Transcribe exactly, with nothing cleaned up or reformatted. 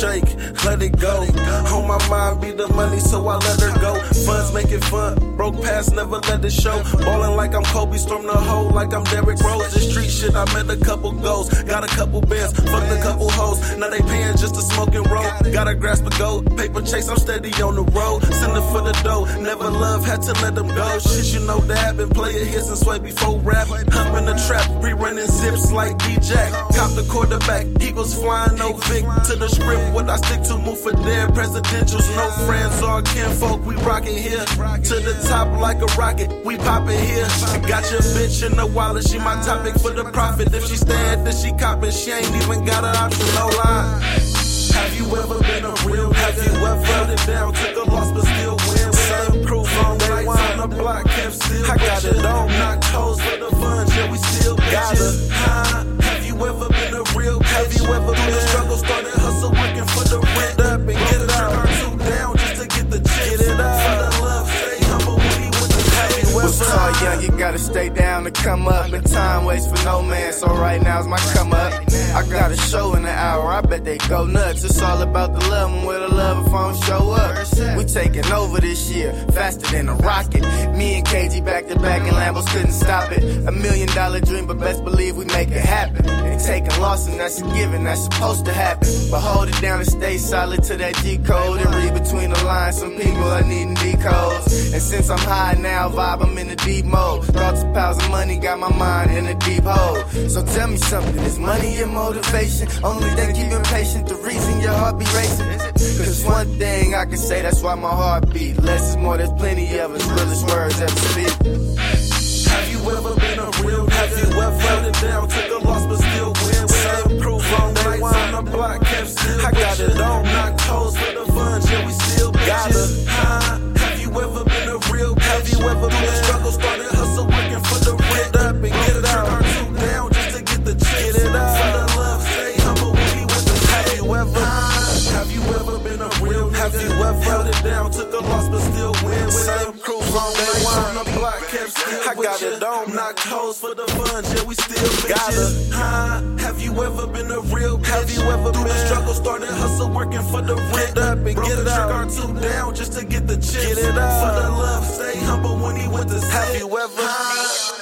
shake, let it go. On my mind be the money, so I let her go. Funds make it fun, broke past, never let it show. Ballin' like I'm Kobe, storm the hole like I'm Derrick Rose. This street shit, I met a couple goals, got a couple bands, fucked a couple hoes. Now they payin' just to smoke and roll. Gotta grasp a gold, paper chase, I'm steady on the road. Sending for the dough, never love, had to let them go. Shit, you know that, been playin' hits since way before rap. Hump in the trap, rerunning zips like D-Jack. Cop the quarterback, Eagles flying, no Vic. To the script, what I stick to, move for their presidentials. No friends or kinfolk, we rockin' here. To the top like a rocket, we poppin' here. Got your bitch in the wallet, she my topic for the profit. If she stand, then she coppin', she ain't even got an option, no lie. Have you ever been a real? Have you ever held it down, took a loss but still win? Same crew from day one on the block, kept still. I got it on, knock toes for the fun, yeah we still got it. Huh? Have you ever been a real? Have you ever been a struggle, started hustle, working for the rent up and get it out? Two down just to get the chips. Get it out. For the love, stay humble when he with the heavy weapon. What's tall, young, you gotta stay down to come up. And time waits for no man, so right now's my come up. I got a show in an hour, I bet they go nuts. It's all about the love, and where the love if I don't show up. We taking over this year, faster than a rocket. Me and K G back to back, and Lambos couldn't stop it. A million dollar dream, but best believe we make it happen. Ain't taking loss, and that's a given, that's supposed to happen. But hold it down and stay solid to that G code. And read between the lines, some people I need in decodes. And since I'm high now, vibe, I'm in a deep mode. Thoughts of piles of money, got my mind in a deep hole. So tell me something, is money your motivation? Only thing keep impatient, the reason your heart be racing. Cause one thing I can say, that's why my heart beat. Less is more, there's plenty of us, realest words ever speak. Have you ever been a real? Have you ever held it down, took a loss but still win? Same crew from day one on the block, kept still. I got it on, knock toes for the fun, yeah we still got it. Huh? Have you ever been a real? Have you ever been a struggle, started hustle, working for the rent up and get it out? Two down just to get the chips. Get it out. For the love, stay humble when he with the have you ever? Have you ever been a real? Have you ever held it down, took a loss but still win? Same crew from day one on the block, kept still. I got it on, knock toes for the fun, yeah we still got it. Huh? Have you ever been a real? Have you ever been a struggle, started hustle, working for the rent up and get it out? Broke the two down just to get the chips. Get it out. For the love, stay humble when he with the have you ever?